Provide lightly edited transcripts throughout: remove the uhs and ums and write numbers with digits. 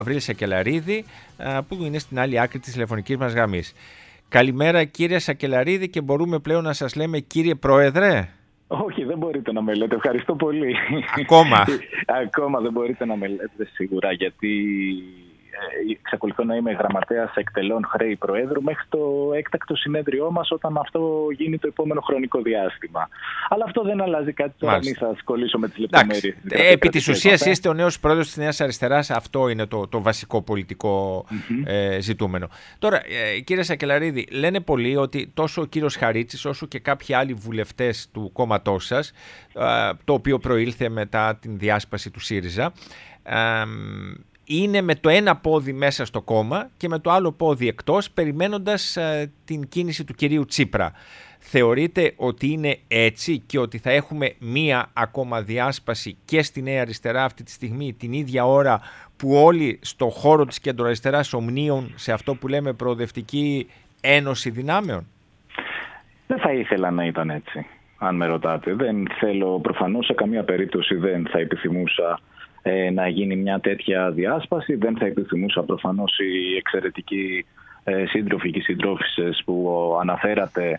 Γαβρίλη Σακελαρίδη, που είναι στην άλλη άκρη της τηλεφωνικής μας γραμμής. Καλημέρα κύριε Σακελαρίδη, και μπορούμε πλέον να σας λέμε κύριε Πρόεδρε? Όχι, δεν μπορείτε να με λέτε. Ευχαριστώ πολύ. Ακόμα? Ακόμα δεν μπορείτε να με λέτε σίγουρα, γιατί εξακολουθώ να είμαι γραμματέας εκτελών χρέη Προέδρου μέχρι το έκτακτο συνέδριό μας, όταν αυτό γίνει το επόμενο χρονικό διάστημα. Αλλά αυτό δεν αλλάζει κάτι. Τώρα μην σας κολλήσω με τις λεπτομέρειες. Επί της ουσίας είστε ο νέος πρόεδρος της Νέας Αριστεράς. Αυτό είναι το βασικό πολιτικό ζητούμενο. Τώρα, κύριε Σακελαρίδη, λένε πολλοί ότι τόσο ο κύριος Χαρίτσης όσο και κάποιοι άλλοι βουλευτές του κόμματός σας, το οποίο προήλθε μετά την διάσπαση του ΣΥΡΙΖΑ, είναι με το ένα πόδι μέσα στο κόμμα και με το άλλο πόδι εκτός, περιμένοντας την κίνηση του κυρίου Τσίπρα. Θεωρείτε ότι είναι έτσι και ότι θα έχουμε μία ακόμα διάσπαση και στη Νέα Αριστερά αυτή τη στιγμή, την ίδια ώρα που όλοι στο χώρο της κεντροαριστεράς ομνίουν σε αυτό που λέμε προοδευτική ένωση δυνάμεων? Δεν θα ήθελα να ήταν έτσι, αν με ρωτάτε. Δεν θέλω, προφανώς σε καμία περίπτωση δεν θα επιθυμούσα να γίνει μια τέτοια διάσπαση. Δεν θα επιθυμούσα προφανώς οι εξαιρετικοί σύντροφοι και συντρόφισσες που αναφέρατε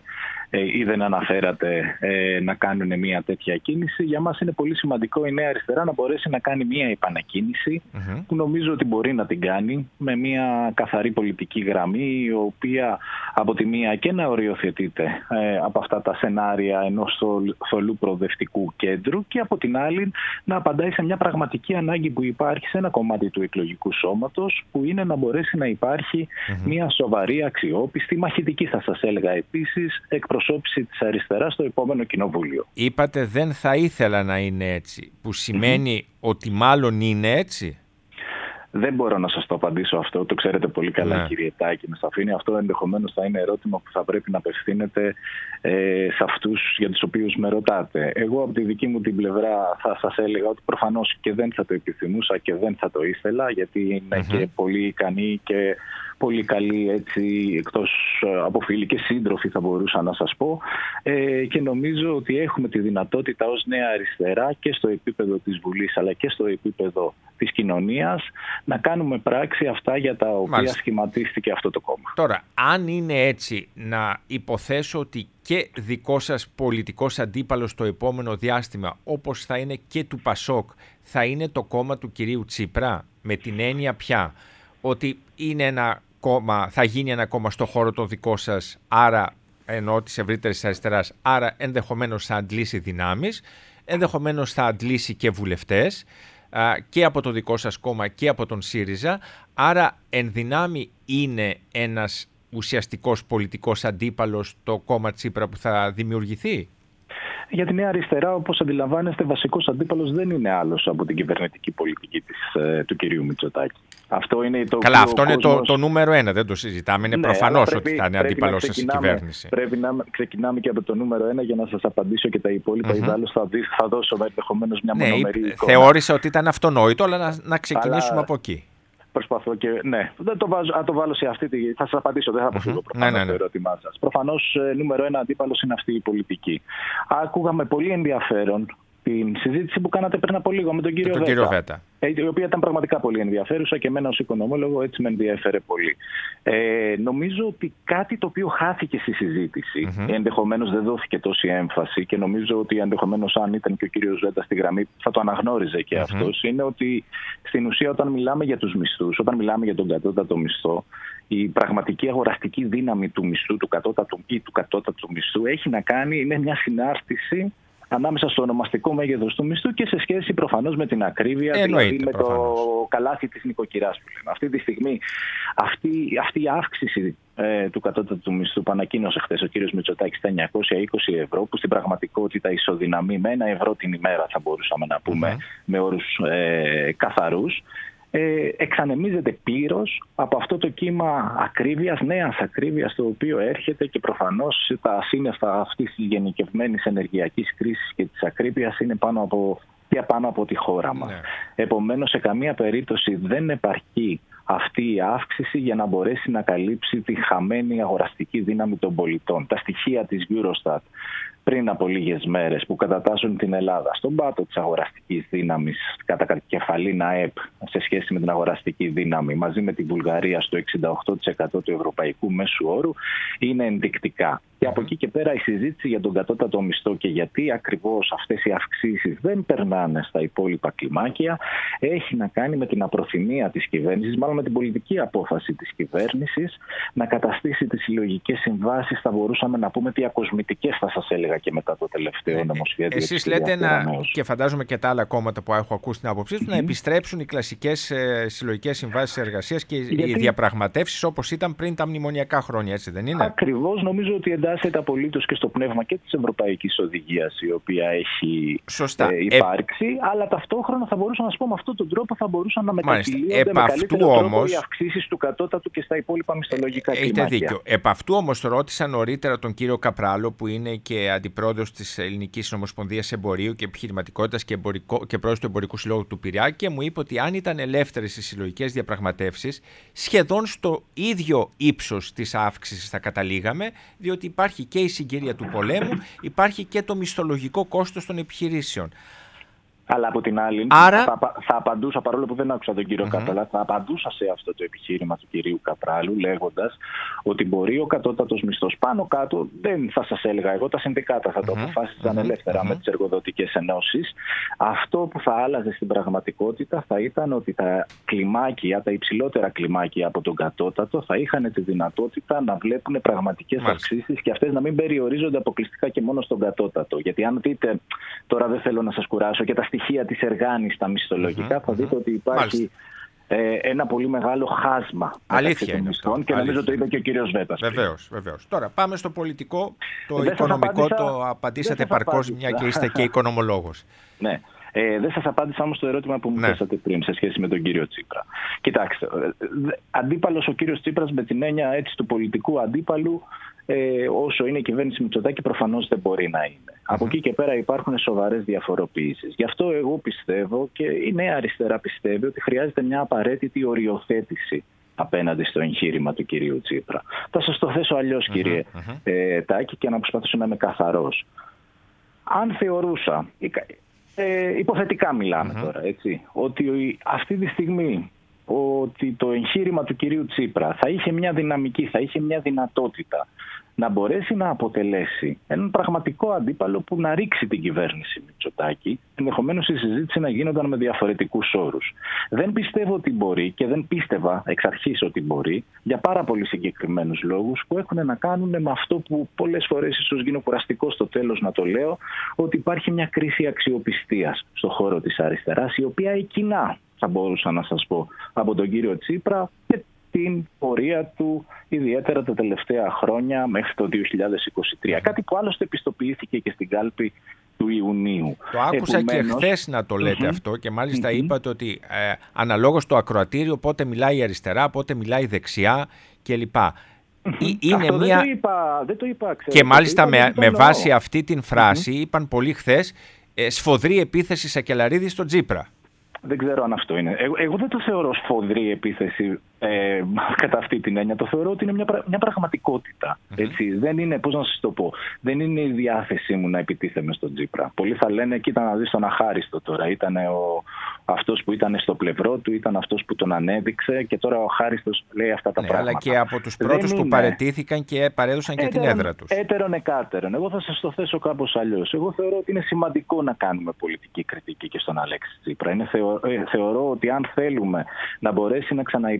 ή δεν αναφέρατε να κάνουν μια τέτοια κίνηση. Για μας είναι πολύ σημαντικό η Νέα Αριστερά να μπορέσει να κάνει μια επανακίνηση, που νομίζω ότι μπορεί να την κάνει με μια καθαρή πολιτική γραμμή, η οποία από τη μία και να οριοθετείται από αυτά τα σενάρια ενός θολού προοδευτικού κέντρου, και από την άλλη να απαντάει σε μια πραγματική ανάγκη που υπάρχει σε ένα κομμάτι του εκλογικού σώματος, που είναι να μπορέσει να υπάρχει μια σοβαρή, αξιόπιστη, μαχητική θα σας έλεγα επίσης, εκπροσώπηση της αριστεράς στο επόμενο κοινοβούλιο. Είπατε δεν θα ήθελα να είναι έτσι, που σημαίνει ότι μάλλον είναι έτσι? Δεν μπορώ να σας το απαντήσω αυτό, το ξέρετε πολύ καλά κύριε Τάκη, με σαφήνει. Αυτό ενδεχομένως θα είναι ερώτημα που θα πρέπει να απευθύνετε σε αυτούς για τους οποίους με ρωτάτε. Εγώ από τη δική μου την πλευρά θα σας έλεγα ότι προφανώς και δεν θα το επιθυμούσα και δεν θα το ήθελα, γιατί είναι και πολύ ικανοί και πολύ καλοί, έτσι, εκτός από φίλοι και σύντροφοι θα μπορούσα να σας πω, και νομίζω ότι έχουμε τη δυνατότητα ως Νέα Αριστερά και στο επίπεδο της Βουλής αλλά και στο επίπεδο της κοινωνίας να κάνουμε πράξη αυτά για τα οποία σχηματίστηκε αυτό το κόμμα. Τώρα, αν είναι έτσι, να υποθέσω ότι και δικό σας πολιτικός αντίπαλος στο επόμενο διάστημα, όπως θα είναι και του Πασόκ, θα είναι το κόμμα του κυρίου Τσίπρα, με την έννοια πια ότι είναι ένα κόμμα, θα γίνει ένα κόμμα στο χώρο το δικό σας, άρα εννοώ της ευρύτερης αριστεράς, άρα ενδεχομένως θα αντλήσει δυνάμεις, ενδεχομένως θα αντλήσει και βουλευτές και από το δικό σας κόμμα και από τον ΣΥΡΙΖΑ, άρα εν δυνάμει είναι ένας ουσιαστικός πολιτικός αντίπαλος το κόμμα Τσίπρα που θα δημιουργηθεί. Για τη Νέα Αριστερά, όπως αντιλαμβάνεστε, βασικός αντίπαλος δεν είναι άλλος από την κυβερνητική πολιτική του κυρίου Μητσοτάκη. Αυτό είναι το Καλά, αυτό είναι το νούμερο ένα, δεν το συζητάμε. Είναι προφανώς ότι θα είναι αντίπαλος σας η κυβέρνηση. Πρέπει να ξεκινάμε και από το νούμερο ένα για να σας απαντήσω και τα υπόλοιπα. Ιδάλλως θα δώσω ενδεχομένως μια μονομερή εικόνα. Θεώρησα ότι ήταν αυτονόητο, αλλά να ξεκινήσουμε από εκεί. Προσπαθώ και δεν το βάλω σε αυτή τη. Θα σας απαντήσω, δεν θα αποφύγω προφανώς το ερώτημά σας. Προφανώς, νούμερο ένα αντίπαλος είναι αυτή η πολιτική. Άκουγαμε πολύ ενδιαφέρον την συζήτηση που κάνατε πριν από λίγο με τον κύριο Βέτα. Η οποία ήταν πραγματικά πολύ ενδιαφέρουσα και εμένα ως οικονομόλογο έτσι με ενδιαφέρε πολύ. Νομίζω ότι κάτι το οποίο χάθηκε στη συζήτηση, ενδεχομένως δεν δόθηκε τόση έμφαση, και νομίζω ότι ενδεχομένως αν ήταν και ο κύριος Βέτα στη γραμμή θα το αναγνώριζε και αυτός, είναι ότι στην ουσία όταν μιλάμε για τους μισθούς, όταν μιλάμε για τον κατώτατο μισθό, η πραγματική αγοραστική δύναμη του μισθού, του κατώτατου ή του κατώτατου μισθού έχει να κάνει, είναι μια συνάρτηση ανάμεσα στο ονομαστικό μέγεθος του μισθού και σε σχέση προφανώς με την ακρίβεια, δηλαδή με το καλάθι της νοικοκυράς που λέμε. Αυτή τη στιγμή αυτή η αύξηση του κατώτατου μισθού που ανακοίνωσε χθες ο κύριος Μητσοτάκης στα 920 ευρώ, που στην πραγματικότητα ισοδυναμεί με 1 ευρώ την ημέρα, θα μπορούσαμε να πούμε με όρους καθαρούς, εξανεμίζεται πλήρως από αυτό το κύμα ακρίβειας, νέας ακρίβειας, το οποίο έρχεται, και προφανώς τα σύννεφα αυτής της γενικευμένης ενεργειακής κρίσης και της ακρίβειας είναι πάνω από και πάνω από τη χώρα μας. Επομένως, σε καμία περίπτωση δεν επαρκεί αυτή η αύξηση για να μπορέσει να καλύψει τη χαμένη αγοραστική δύναμη των πολιτών. Τα στοιχεία της Eurostat πριν από λίγες μέρες που κατατάσσουν την Ελλάδα στον πάτο της αγοραστικής δύναμης κατά κεφαλήν ΑΕΠ σε σχέση με την αγοραστική δύναμη, μαζί με τη Βουλγαρία στο 68% του ευρωπαϊκού μέσου όρου, είναι ενδεικτικά. Και από εκεί και πέρα η συζήτηση για τον κατώτατο μισθό και γιατί ακριβώς αυτές οι αυξήσεις δεν περνάνε στα υπόλοιπα κλιμάκια έχει να κάνει με την απροθυμία της κυβέρνησης, μάλλον με την πολιτική απόφαση της κυβέρνησης να καταστήσει τις συλλογικές συμβάσεις, θα μπορούσαμε να πούμε διακοσμητικές, θα σας έλεγα, και μετά το τελευταίο νομοσχέδιο. Εσείς λέτε και φαντάζομαι και τα άλλα κόμματα που έχω ακούσει την άποψή του, να επιστρέψουν οι κλασικές συλλογικές συμβάσεις εργασίας και οι διαπραγματεύσεις όπως ήταν πριν τα μνημονιακά χρόνια, έτσι δεν είναι? Ακριβώς, νομίζω ότι εντάσσεται απολύτως και στο πνεύμα και της Ευρωπαϊκής Οδηγίας, η οποία έχει υπάρξει, αλλά ταυτόχρονα θα μπορούσα να σας πω με αυτόν τον τρόπο θα μπορούσαν να μετακυλίονται με καλύτερο τρόπο οι αυξήσεις του κατώτατου και στα υπόλοιπα μισθολογικά κλιμάκια. Έχετε δίκιο. Επ' αυτού όμως ρώτησα νωρίτερα τον κύριο Καπράλο, που είναι και αντιπρόεδρος της Ελληνικής Ομοσπονδίας Εμπορίου και Επιχειρηματικότητας και πρόεδρος του Εμπορικού Συλλόγου του Πειραιά, και μου είπε ότι αν ήταν ελεύθερες οι συλλογικές διαπραγματεύσεις, σχεδόν στο ίδιο ύψος της αύξησης θα καταλήγαμε, διότι υπάρχει και η συγκυρία του πολέμου, υπάρχει και το μισθολογικό κόστος των επιχειρήσεων. Αλλά από την άλλη, θα απαντούσα, παρόλο που δεν άκουσα τον κύριο Καπράλο, θα απαντούσα σε αυτό το επιχείρημα του κυρίου Καπράλου, λέγοντας ότι μπορεί ο κατώτατος μισθός πάνω κάτω, δεν θα σας έλεγα εγώ, τα συνδικάτα θα το αποφάσισαν ελεύθερα με τις εργοδοτικές ενώσεις. Αυτό που θα άλλαζε στην πραγματικότητα θα ήταν ότι τα κλιμάκια, τα υψηλότερα κλιμάκια από τον κατώτατο, θα είχαν τη δυνατότητα να βλέπουν πραγματικές αυξήσεις και αυτές να μην περιορίζονται αποκλειστικά και μόνο στον κατώτατο. Γιατί αν δείτε, τώρα δεν θέλω να σας κουράσω, και τα στοιχεία της Εργάνης στα μισθολογικά, θα δείτε ότι υπάρχει ένα πολύ μεγάλο χάσμα μεταξύ των μισθών και νομίζω το είπε και ο κύριος Βέτας. Βεβαίως. Τώρα πάμε στο πολιτικό, το οικονομικό το απαντήσατε παρκώς, μια και είστε και οικονομολόγος. Ναι. Δεν σας απάντησα όμως το ερώτημα που μου θέσατε πριν σε σχέση με τον κύριο Τσίπρα. Κοιτάξτε, αντίπαλος ο κύριος Τσίπρας με την έννοια έτσι του πολιτικού αντίπαλου, όσο είναι η κυβέρνηση Μητσοτάκη, προφανώς δεν μπορεί να είναι. Από εκεί και πέρα υπάρχουν σοβαρές διαφοροποιήσεις. Γι' αυτό εγώ πιστεύω, και η νέα αριστερά πιστεύει, ότι χρειάζεται μια απαραίτητη οριοθέτηση απέναντι στο εγχείρημα του κυρίου Τσίπρα. Θα σας το θέσω αλλιώς, κύριε Τάκη, και να προσπαθήσω να είμαι καθαρός. Αν θεωρούσα, υποθετικά μιλάμε τώρα, έτσι, ότι αυτή τη στιγμή ότι το εγχείρημα του κυρίου Τσίπρα θα είχε μια δυναμική, θα είχε μια δυνατότητα να μπορέσει να αποτελέσει έναν πραγματικό αντίπαλο που να ρίξει την κυβέρνηση Μητσοτάκη, ενδεχομένως η συζήτηση να γίνονταν με διαφορετικούς όρους. Δεν πιστεύω ότι μπορεί, και δεν πίστευα εξ αρχής ότι μπορεί, για πάρα πολύ συγκεκριμένους λόγους που έχουν να κάνουν με αυτό που πολλές φορές ίσως γίνω κουραστικό στο τέλος να το λέω, ότι υπάρχει μια κρίση αξιοπιστίας στον χώρο της αριστεράς, η οποία εκκινά, θα μπορούσα να σας πω, από τον κύριο Τσίπρα και την πορεία του, ιδιαίτερα τα τελευταία χρόνια μέχρι το 2023. Κάτι που άλλωστε επιστοποιήθηκε και στην κάλπη του Ιουνίου. Το άκουσα και χθες να το λέτε αυτό, και μάλιστα είπατε ότι αναλόγως το ακροατήριο πότε μιλάει η αριστερά, πότε μιλάει η δεξιά κλπ. Είναι αυτό μια... δεν το είπα, και μάλιστα με βάση αυτή την φράση είπαν πολλοί χθες, σφοδρή επίθεση Σακελαρίδη στον Τσίπρα. Δεν ξέρω αν αυτό είναι. Εγώ δεν το θεωρώ σφοδρή επίθεση κατά αυτή την έννοια. Το θεωρώ ότι είναι μια πραγματικότητα. Έτσι. Δεν είναι, πώς να σας το πω, δεν είναι η διάθεσή μου να επιτίθεμαι στον Τσίπρα. Πολλοί θα λένε, κοίτα να δεις τον αχάριστο τώρα. Ήταν αυτός που ήταν στο πλευρό του, ήταν αυτός που τον ανέδειξε και τώρα ο αχάριστος λέει αυτά τα πράγματα. Αλλά και από τους πρώτους που παραιτήθηκαν και παρέδωσαν και την έδρα τους. Έτερον εκάτερον. Εγώ θα σας το θέσω κάπως αλλιώς. Εγώ θεωρώ ότι είναι σημαντικό να κάνουμε πολιτική κριτική και στον Αλέξη Τσίπρα. Θεωρώ ότι αν θέλουμε να μπορέσει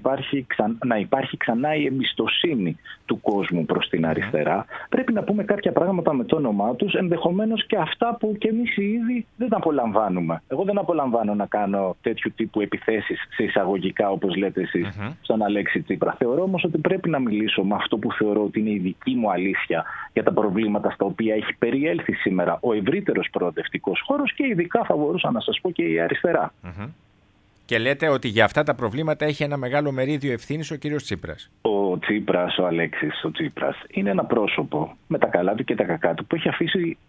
να υπάρχει ξανά η εμπιστοσύνη του κόσμου προς την αριστερά, πρέπει να πούμε κάποια πράγματα με το όνομά τους, ενδεχομένως και αυτά που και εμείς οι ίδιοι δεν απολαμβάνουμε. Εγώ δεν απολαμβάνω να κάνω τέτοιου τύπου επιθέσεις σε εισαγωγικά, όπως λέτε εσείς, στον Αλέξη Τσίπρα. Θεωρώ όμως ότι πρέπει να μιλήσω με αυτό που θεωρώ ότι είναι η δική μου αλήθεια για τα προβλήματα στα οποία έχει περιέλθει σήμερα ο ευρύτερος προοδευτικός χώρος και ειδικά θα μπορούσα να σας πω και η αριστερά. Και λέτε ότι για αυτά τα προβλήματα έχει ένα μεγάλο μερίδιο ευθύνης ο κύριος Τσίπρας. Ο Τσίπρας, ο Αλέξης ο Τσίπρας, είναι ένα πρόσωπο με τα καλά του και τα κακά του που έχει αφήσει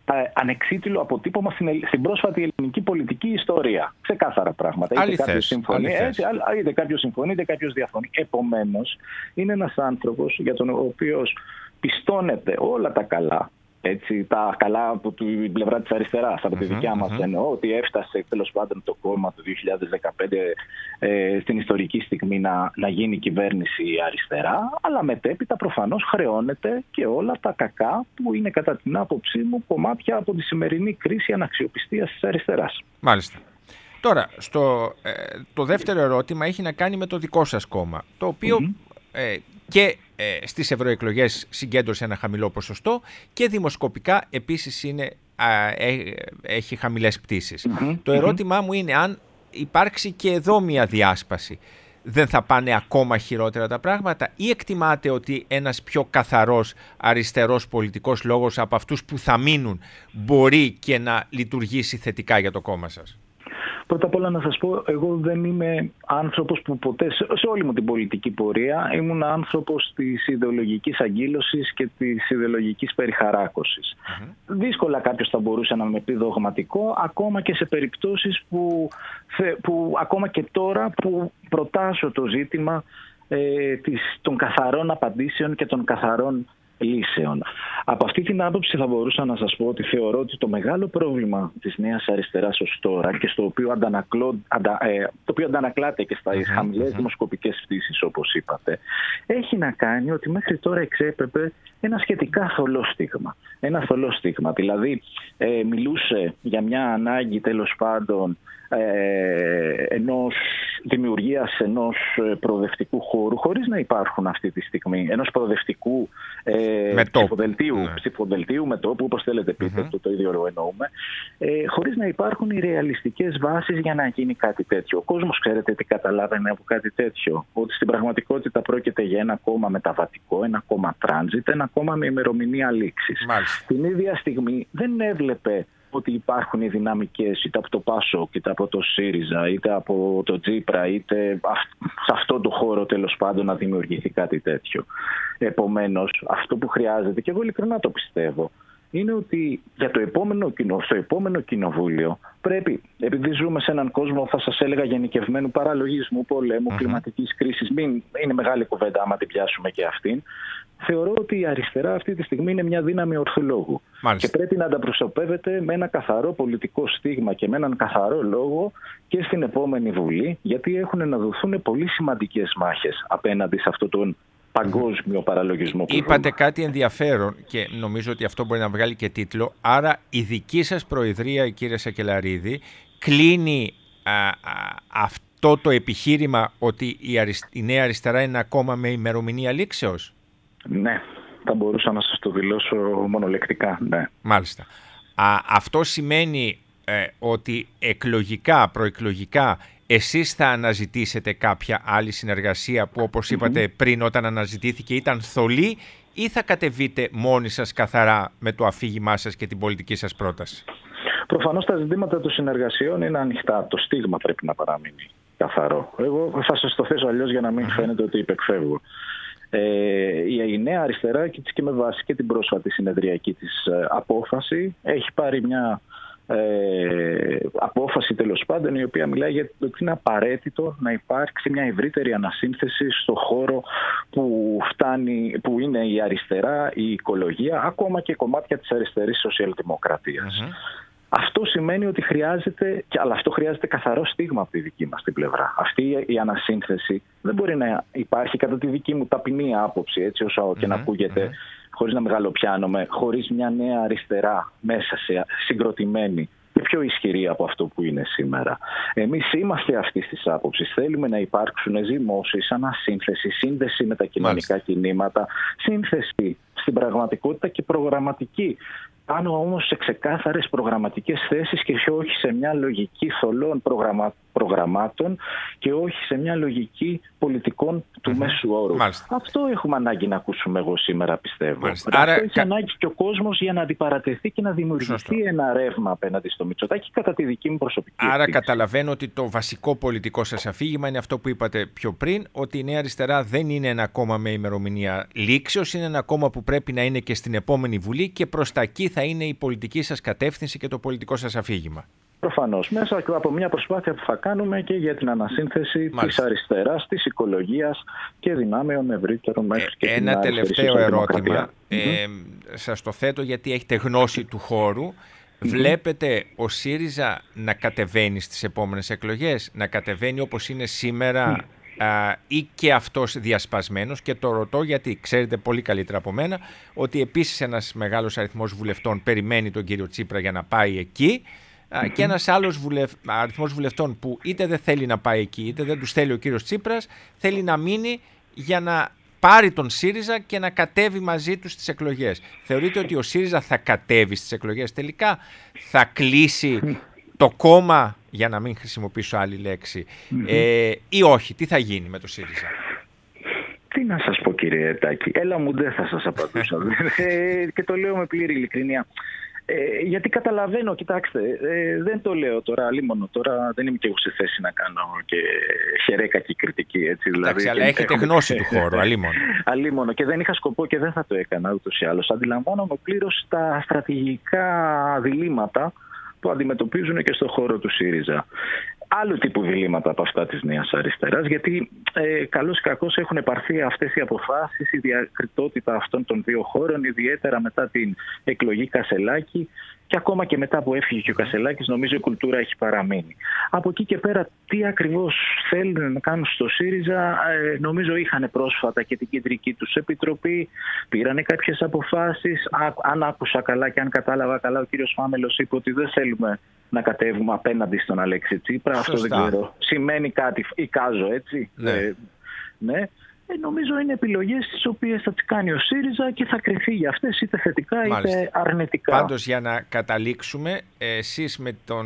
ανεξίτηλο αποτύπωμα στην πρόσφατη ελληνική πολιτική ιστορία. Ξεκάθαρα πράγματα. Είτε κάποιος συμφωνεί, είτε κάποιος διαφωνεί. Επομένως, είναι ένας άνθρωπος για τον οποίο πιστώνεται όλα τα καλά. Έτσι, τα καλά από την πλευρά της αριστεράς, από τη δικιά μας εννοώ, ότι έφτασε τέλος πάντων το κόμμα το 2015 στην ιστορική στιγμή να γίνει κυβέρνηση αριστερά, αλλά μετέπειτα προφανώς χρεώνεται και όλα τα κακά που είναι κατά την άποψή μου κομμάτια από τη σημερινή κρίση αναξιοπιστίας της αριστεράς. Μάλιστα. Τώρα, το δεύτερο ερώτημα έχει να κάνει με το δικό σας κόμμα, το οποίο και στις ευρωεκλογές συγκέντρωσε ένα χαμηλό ποσοστό και δημοσκοπικά επίσης έχει χαμηλές πτήσεις. Το ερώτημά μου είναι αν υπάρξει και εδώ μια διάσπαση. Δεν θα πάνε ακόμα χειρότερα τα πράγματα ή εκτιμάτε ότι ένας πιο καθαρός αριστερός πολιτικός λόγος από αυτούς που θα μείνουν μπορεί και να λειτουργήσει θετικά για το κόμμα σας? Πρώτα απ' όλα να σας πω, εγώ δεν είμαι άνθρωπος που ποτέ σε όλη μου την πολιτική πορεία ήμουν άνθρωπος της ιδεολογικής αγκύλωσης και της ιδεολογικής περιχαράκωσης. Δύσκολα κάποιος θα μπορούσε να με πει δογματικό, ακόμα και σε περιπτώσεις που ακόμα και τώρα που προτάσω το ζήτημα των καθαρών απαντήσεων και των καθαρών λύσεων. Από αυτή την άποψη θα μπορούσα να σας πω ότι θεωρώ ότι το μεγάλο πρόβλημα της νέας αριστεράς ως τώρα και το οποίο αντανακλάται και στα χαμηλές δημοσκοπικές πτήσεις όπως είπατε, έχει να κάνει ότι μέχρι τώρα εξέπεπε ένα σχετικά θολό στίγμα. Ένα θολό στίγμα, δηλαδή μιλούσε για μια ανάγκη τέλος πάντων δημιουργίας ενός προοδευτικού χώρου χωρίς να υπάρχουν αυτή τη στιγμή, ενός προοδευτικού ψηφοδελτίου μετώπου, όπως θέλετε πείτε, το ίδιο εννοούμε, χωρίς να υπάρχουν οι ρεαλιστικές βάσεις για να γίνει κάτι τέτοιο. Ο κόσμος ξέρετε τι καταλάβαινε από κάτι τέτοιο? Ότι στην πραγματικότητα πρόκειται για ένα κόμμα μεταβατικό, ένα κόμμα τράνζιτ, ένα κόμμα με ημερομηνία λήξης. Την ίδια στιγμή δεν έβλεπε ότι υπάρχουν οι δυναμικές είτε από το ΠΑΣΟΚ, είτε από το ΣΥΡΙΖΑ, είτε από το Τζίπρα, είτε σε αυτόν τον χώρο τέλος πάντων να δημιουργηθεί κάτι τέτοιο. Επομένως, αυτό που χρειάζεται, και εγώ ειλικρινά το πιστεύω, είναι ότι για στο επόμενο κοινοβούλιο πρέπει, επειδή ζούμε σε έναν κόσμο, θα σας έλεγα, γενικευμένου παραλογισμού, πολέμου, κλιματικής κρίσης, είναι μεγάλη κουβέντα άμα την πιάσουμε και αυτήν, θεωρώ ότι η αριστερά αυτή τη στιγμή είναι μια δύναμη ορθολόγου. Και πρέπει να ανταπροσωπεύεται με ένα καθαρό πολιτικό στίγμα και με έναν καθαρό λόγο και στην επόμενη Βουλή, γιατί έχουν να δοθούν πολύ σημαντικές μάχες απέναντι σε αυτόν τον παγκόσμιο παραλογισμό. Είπατε κάτι ενδιαφέρον και νομίζω ότι αυτό μπορεί να βγάλει και τίτλο. Άρα η δική σας προεδρία, κύριε Σακελαρίδη, κλείνει αυτό το επιχείρημα ότι η νέα αριστερά είναι ακόμα με ημερομηνία λήξεως? Ναι, θα μπορούσα να σας το δηλώσω μονολεκτικά, ναι. Μάλιστα. Αυτό σημαίνει ότι προεκλογικά εσείς θα αναζητήσετε κάποια άλλη συνεργασία που, όπως είπατε πριν, όταν αναζητήθηκε ήταν θολή, ή θα κατεβείτε μόνοι σας καθαρά με το αφήγημά σας και την πολιτική σας πρόταση? Προφανώς τα ζητήματα των συνεργασιών είναι ανοιχτά. Το στίγμα πρέπει να παραμείνει καθαρό. Εγώ θα σας το θέσω αλλιώς για να μην φαίνεται ότι υπεκφεύγω. Η νέα αριστερά και με βάση και την πρόσφατη συνεδριακή της απόφαση έχει πάρει μια απόφαση τέλος πάντων, η οποία μιλάει για το ότι είναι απαραίτητο να υπάρξει μια ευρύτερη ανασύνθεση στο χώρο που είναι η αριστερά, η οικολογία, ακόμα και κομμάτια της αριστερής σοσιαλδημοκρατίας. Αυτό σημαίνει ότι αλλά αυτό χρειάζεται καθαρό στίγμα από τη δική μας την πλευρά. Αυτή η ανασύνθεση δεν μπορεί να υπάρχει, κατά τη δική μου ταπεινή άποψη, έτσι όσο και να ακούγεται, χωρίς να μεγαλοπιάνομαι, χωρίς μια νέα αριστερά μέσα συγκροτημένη και πιο ισχυρή από αυτό που είναι σήμερα. Εμείς είμαστε αυτής της άποψης. Θέλουμε να υπάρξουν ζυμώσεις, ανασύνθεση, σύνδεση με τα κοινωνικά κινήματα, σύνθεση στην πραγματικότητα και προγραμματική. Πάνω όμως σε ξεκάθαρες προγραμματικές θέσεις και όχι σε μια λογική θολών προγραμμάτων και όχι σε μια λογική πολιτικών του μέσου όρου. Αυτό έχουμε ανάγκη να ακούσουμε εγώ σήμερα, πιστεύω. Αυτό έχει ανάγκη και ο κόσμος για να αντιπαρατεθεί και να δημιουργηθεί ένα ρεύμα απέναντι στο Μητσοτάκη, κατά τη δική μου προσωπική εκτίμηση. Καταλαβαίνω ότι το βασικό πολιτικό σας αφήγημα είναι αυτό που είπατε πιο πριν, ότι η Νέα Αριστερά δεν είναι ένα κόμμα με ημερομηνία λήξεως, είναι ένα κόμμα που πρέπει πρέπει να είναι και στην επόμενη Βουλή και προς τα εκεί θα είναι η πολιτική σας κατεύθυνση και το πολιτικό σας αφήγημα. Προφανώς, μέσα από μια προσπάθεια που θα κάνουμε και για την ανασύνθεση της αριστεράς, της οικολογίας και δυνάμεων ευρύτερων μέχρι και ένα τελευταίο ερώτημα. Σας το θέτω γιατί έχετε γνώση του χώρου. Βλέπετε ο ΣΥΡΙΖΑ να κατεβαίνει στις επόμενες εκλογές, να κατεβαίνει όπως είναι σήμερα ή και αυτός διασπασμένος? Και το ρωτώ γιατί ξέρετε πολύ καλύτερα από μένα ότι επίσης ένας μεγάλος αριθμός βουλευτών περιμένει τον κύριο Τσίπρα για να πάει εκεί και ένας άλλος αριθμός βουλευτών που είτε δεν θέλει να πάει εκεί είτε δεν τους θέλει ο κύριος Τσίπρας, θέλει να μείνει για να πάρει τον ΣΥΡΙΖΑ και να κατέβει μαζί τους στις εκλογές. Θεωρείτε ότι ο ΣΥΡΙΖΑ θα κατέβει στις εκλογές τελικά? Θα κλείσει το κόμμα, για να μην χρησιμοποιήσω άλλη λέξη, ή όχι? Τι θα γίνει με το ΣΥΡΙΖΑ? Τι να σας πω, κύριε Τάκη, έλα μου δεν θα σας απαντούσα. Και το λέω με πλήρη ειλικρίνεια. Γιατί καταλαβαίνω, κοιτάξτε, δεν το λέω τώρα, αλίμονο, τώρα δεν είμαι και εγώ στη θέση να κάνω και χερέκακη κριτική, έτσι. Εντάξει, αλλά έχετε γνώση του χώρου, αλίμονο. Αλίμονο, και δεν είχα σκοπό και δεν θα το έκανα ούτως ή άλλως. Αντιλαμβάνομαι πλήρως τα στρατηγικά διλήμματα που αντιμετωπίζουν και στον χώρο του ΣΥΡΙΖΑ. Άλλου τύπου διλήμματα από αυτά της Νέας Αριστεράς, γιατί καλώς ή κακώς έχουν πάρθει αυτές οι αποφάσεις, η διακριτότητα αυτών των δύο χώρων, ιδιαίτερα μετά την εκλογή Κασελάκη και ακόμα και μετά που έφυγε και ο Κασελάκης, νομίζω η κουλτούρα έχει παραμείνει. Από εκεί και πέρα, τι ακριβώς θέλουν να κάνουν στο ΣΥΡΙΖΑ, νομίζω είχαν πρόσφατα και την κεντρική τους επιτροπή, πήρανε κάποιες αποφάσεις. Αν άκουσα καλά και αν κατάλαβα καλά, ο κύριος Φάμελος είπε ότι δεν θέλουμε να κατέβουμε απέναντι στον Αλέξη Τσίπρα. Αυτό δεν ξέρω. Σημαίνει κάτι, εικάζω, έτσι. Ναι. Νομίζω είναι επιλογές τις οποίες θα τις κάνει ο ΣΥΡΙΖΑ και θα κρυφεί για αυτές είτε θετικά είτε αρνητικά. Πάντως, για να καταλήξουμε, εσείς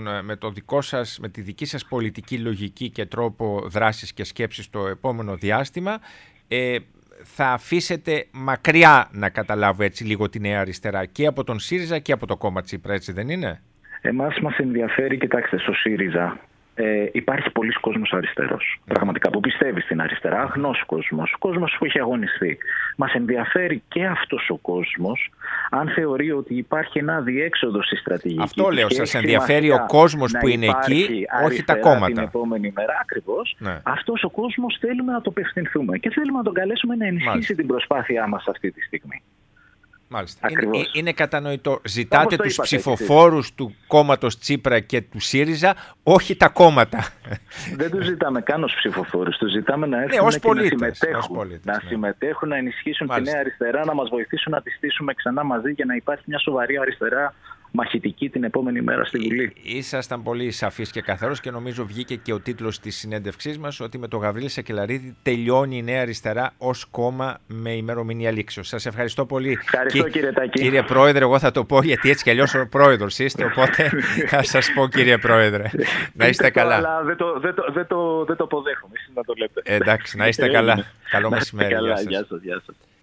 με τη δική σας πολιτική λογική και τρόπο δράσης και σκέψης το επόμενο διάστημα, θα αφήσετε μακριά, να καταλάβω έτσι λίγο, τη Νέα Αριστερά και από τον ΣΥΡΙΖΑ και από το κόμμα Τσίπρα, έτσι δεν είναι? Εμάς μας ενδιαφέρει, κοιτάξτε, στο ΣΥΡΙΖΑ υπάρχει πολλής κόσμος αριστερός, πραγματικά, που πιστεύει στην αριστερά, αγνός κόσμος που έχει αγωνιστεί. Μας ενδιαφέρει και αυτός ο κόσμος, αν θεωρεί ότι υπάρχει ένα διέξοδο στη στρατηγική. Αυτό λέω, σας ενδιαφέρει ο κόσμος που είναι εκεί, όχι τα κόμματα. Την επόμενη μέρα, ακριβώς. Ναι. Αυτός ο κόσμος θέλουμε να το απευθυνθούμε και θέλουμε να τον καλέσουμε να ενισχύσει την προσπάθειά μας αυτή τη στιγμή. Μάλιστα. Είναι κατανοητό. Ζητάτε τους ψηφοφόρους του κόμματος Τσίπρα και του ΣΥΡΙΖΑ, όχι τα κόμματα. Δεν τους ζητάμε καν ως ψηφοφόρους. Τους ζητάμε να έρθουν και να συμμετέχουν, να ενισχύσουν τη Νέα Αριστερά, να μας βοηθήσουν να τη στήσουμε ξανά μαζί για να υπάρχει μια σοβαρή αριστερά μαχητική την επόμενη μέρα στη Βουλή. Ήσασταν πολύ σαφής και καθαρός και νομίζω βγήκε και ο τίτλος της συνέντευξής μας ότι με τον Γαβρίλη Σακελαρίδη τελειώνει η Νέα Αριστερά ως κόμμα με ημερομηνία λήξεως. Σας ευχαριστώ πολύ. Ευχαριστώ, κύριε Τάκη. Κύριε Πρόεδρε, εγώ θα το πω γιατί έτσι κι αλλιώς ο Πρόεδρος είστε, οπότε θα σας πω, κύριε Πρόεδρε. Να είστε καλά. Αλλά δεν το αποδέχομαι, εσείς να το λέτε. Εντάξει, να είστε καλά. Καλό μεσημέρι. Γεια σας.